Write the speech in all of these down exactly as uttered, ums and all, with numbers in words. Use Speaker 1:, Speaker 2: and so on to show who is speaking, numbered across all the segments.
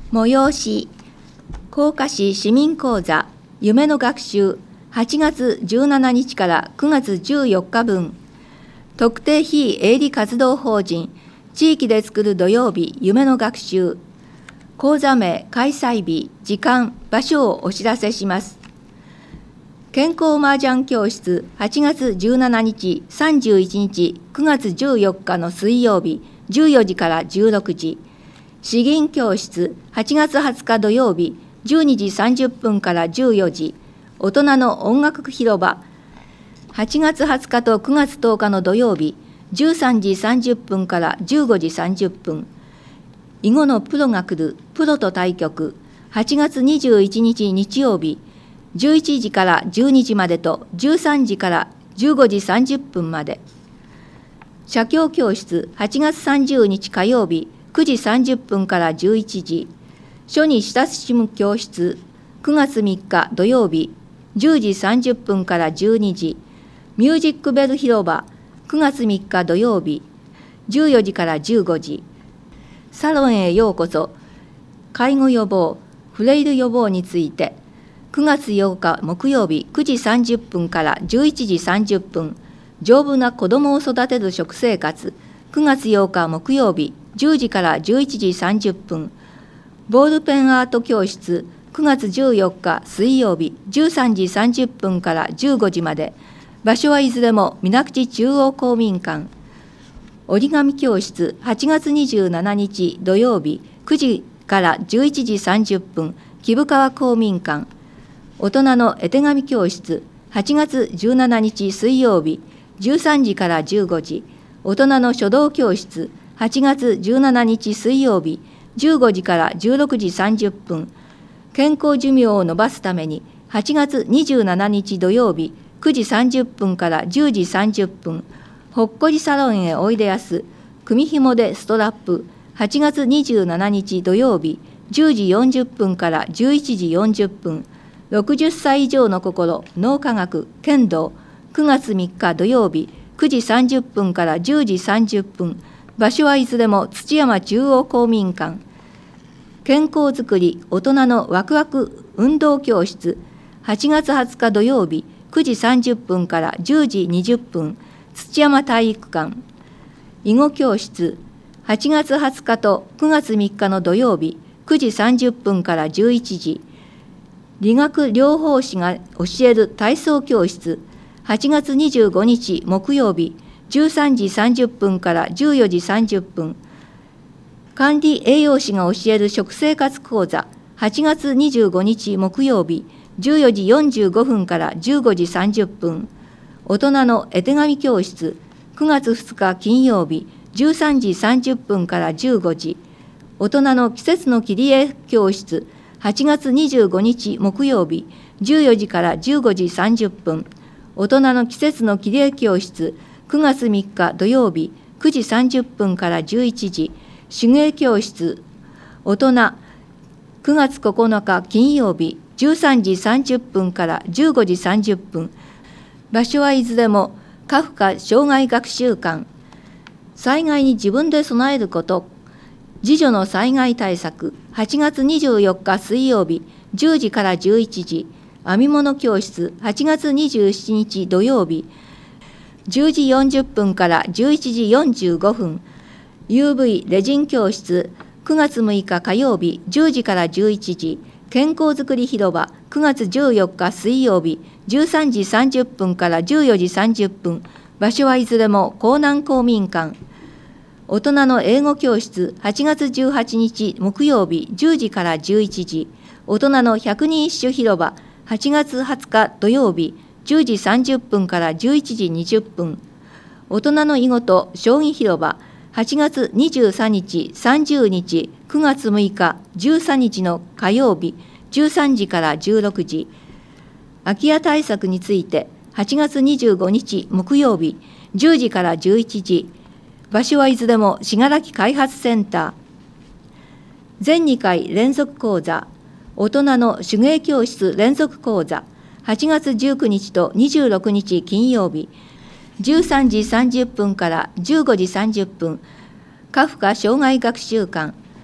Speaker 1: 催し甲賀市市民講座夢の学習はちがつじゅうしちにちからくがつじゅうよっかぶん、特定非営利活動法人地域でつくる土曜日夢の学習、講座名、開催日、時間、場所をお知らせします。健康麻雀教室はちがつじゅうしちにち、さんじゅういちにち、くがつじゅうよっかの水曜日じゅうよじからじゅうろくじ、詩吟教室はちがつはつか土曜日じゅうにじさんじゅっぷんからじゅうよじ、大人の音楽広場はちがつはつかとくがつとおかの土曜日じゅうさんじさんじゅっぷんからじゅうごじさんじゅっぷん、囲碁のプロが来るプロと対局はちがつにじゅういちにち日曜日じゅういちじからじゅうにじまでとじゅうさんじからじゅうごじさんじゅっぷんまで、写経教室はちがつさんじゅうにち火曜日くじさんじゅっぷんからじゅういちじ、書に親しむ教室くがつみっか土曜日じゅうじさんじゅっぷんからじゅうにじ、ミュージックベル広場くがつみっか土曜日じゅうよじからじゅうごじ、サロンへようこそ、介護予防、フレイル予防についてくがつようか木曜日くじさんじゅっぷんからじゅういちじさんじゅっぷん、丈夫な子どもを育てる食生活くがつようか木曜日じゅうじからじゅういちじさんじゅっぷん、ボールペンアート教室くがつじゅうよっか水曜日じゅうさんじさんじゅっぷんからじゅうごじまで、場所はいずれも水口中央公民館。折り紙教室はちがつにじゅうしちにち土曜日くじからじゅういちじさんじゅっぷん、木生川公民館。大人の絵手紙教室はちがつじゅうしちにち水曜日じゅうさんじからじゅうごじ、大人の書道教室はちがつじゅうしちにち水曜日じゅうごじからじゅうろくじさんじゅっぷん、健康寿命を延ばすためにはちがつにじゅうしちにち土曜日くじさんじゅっぷんからじゅうじさんじゅっぷん、ほっこりサロンへおいでやす組紐でストラップはちがつにじゅうしちにち土曜日じゅうじよんじゅっぷんからじゅういちじよんじゅっぷん、ろくじゅっさい以上の心脳科学剣道くがつみっか土曜日くじさんじゅっぷんからじゅうじさんじゅっぷん、場所はいずれも土山中央公民館。健康づくり大人のワクワク運動教室はちがつはつか土曜日くじさんじゅっぷんからじゅうじにじゅっぷん、土山体育館。囲碁教室はちがつはつかとくがつみっかの土曜日くじさんじゅっぷんからじゅういちじ、理学療法士が教える体操教室はちがつにじゅうごにち木曜日じゅうさんじさんじゅっぷんからじゅうよじさんじゅっぷん、管理栄養士が教える食生活講座はちがつにじゅうごにち木曜日じゅうよじよんじゅうごふんからじゅうごじさんじゅっぷん、大人の絵手紙教室くがつふつか金曜日じゅうさんじさんじゅっぷんからじゅうごじ、大人の季節の切り絵教室はちがつにじゅうごにち木曜日じゅうよじからじゅうごじさんじゅっぷん、大人の季節の切り絵教室くがつみっか土曜日くじさんじゅっぷんからじゅういちじ、手芸教室大人くがつここのか金曜日じゅうさんじさんじゅっぷんからじゅうごじさんじゅっぷん、場所はいずれもカフカ障害学習館。災害に自分で備えること、自助の災害対策はちがつにじゅうよっか水曜日じゅうじからじゅういちじ、編み物教室はちがつにじゅうしちにち土曜日じゅうじよんじゅっぷんからじゅういちじよんじゅうごふん、 ユーブイ レジン教室くがつむいか火曜日じゅうじからじゅういちじ、健康づくり広場くがつじゅうよっか水曜日じゅうさんじさんじゅっぷんからじゅうよじさんじゅっぷん、場所はいずれも江南公民館。大人の英語教室はちがつじゅうはちにち木曜日じゅうじからじゅういちじ、大人の百人一首広場はちがつはつか土曜日じゅうじさんじゅっぷんからじゅういちじにじゅっぷん、大人の囲碁と将棋広場はちがつにじゅうさんにちさんじゅうにちくがつむいかじゅうさんにちの火曜日じゅうさんじからじゅうろくじ、空き家対策についてはちがつにじゅうごにち木曜日じゅうじからじゅういちじ、場所はいずれも信楽開発センター。全にかい連続講座大人の手芸教室連続講座はちがつじゅうくにちとにじゅうろくにち金曜日じゅうさんじさんじゅっぷんからじゅうごじさんじゅっぷん、カフカ障害学習館。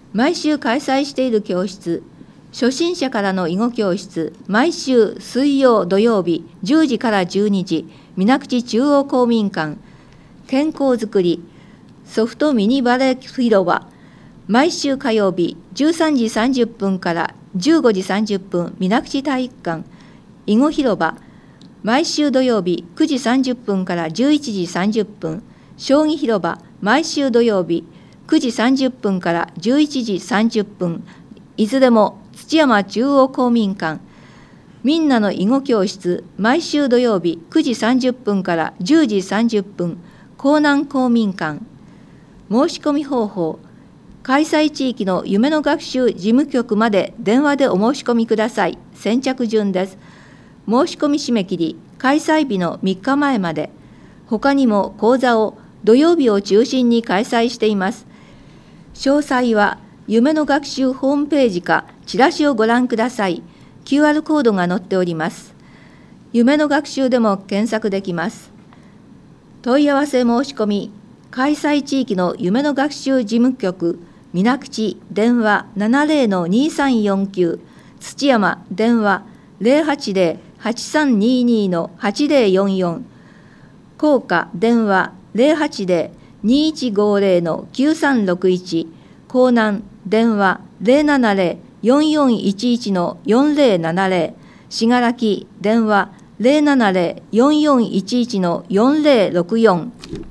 Speaker 1: 毎週開催している教室、初心者からの囲碁教室、毎週水曜土曜日じゅうじからじゅうにじ、水口中央公民館、健康づくり、ソフトミニバレー広場、毎週火曜日じゅうさんじさんじゅっぷんからじゅうごじさんじゅっぷん、水口体育館、囲碁広場、毎週土曜日くじさんじゅっぷんからじゅういちじさんじゅっぷん、将棋広場、毎週土曜日くじさんじゅっぷんからじゅういちじさんじゅっぷん、いずれも土山中央公民館、みんなの囲碁教室、毎週土曜日くじさんじゅっぷんからじゅうじさんじゅっぷん、江南公民館。申し込み方法、開催地域の夢の学習事務局まで電話でお申し込みください。先着順です。申し込み締め切り、開催日のみっかまえまで。他にも講座を土曜日を中心に開催しています。詳細は夢の学習ホームページかチラシをご覧ください。キューアール コードが載っております。夢の学習でも検索できます。問い合わせ申し込み、開催地域の夢の学習事務局、水口電話 ななゼロのにさんよんきゅう、土山電話 ゼロはちゼロ はちさんににのはちゼロよんよん、校歌電話 ゼロはちゼロ にいちごゼロのきゅうさんろくいち、江南電話 ゼロななゼロ よんよんいちいちのよんゼロななゼロ、信楽電話 ゼロななゼロ よんよんいちいちのよんゼロろくよん。